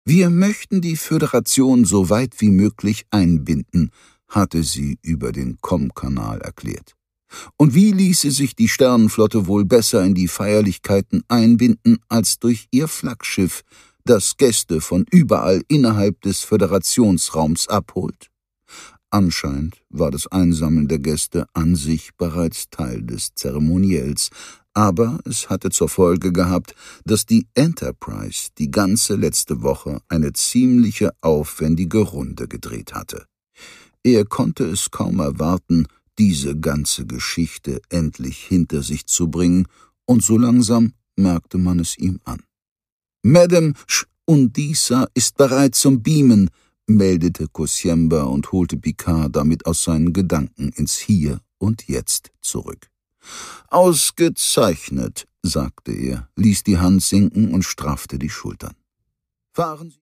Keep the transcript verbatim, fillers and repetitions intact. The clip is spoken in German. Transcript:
Wir möchten die Föderation so weit wie möglich einbinden, hatte sie über den Com-Kanal erklärt. Und wie ließe sich die Sternenflotte wohl besser in die Feierlichkeiten einbinden als durch ihr Flaggschiff, das Gäste von überall innerhalb des Föderationsraums abholt? Anscheinend war das Einsammeln der Gäste an sich bereits Teil des Zeremoniells, aber es hatte zur Folge gehabt, dass die Enterprise die ganze letzte Woche eine ziemliche aufwendige Runde gedreht hatte. Er konnte es kaum erwarten, diese ganze Geschichte endlich hinter sich zu bringen, und so langsam merkte man es ihm an. »Madame Undisa ist bereit zum Beamen«, meldete Kosiemba und holte Picard damit aus seinen Gedanken ins Hier und Jetzt zurück. »Ausgezeichnet«, sagte er, ließ die Hand sinken und straffte die Schultern. »Fahren Sie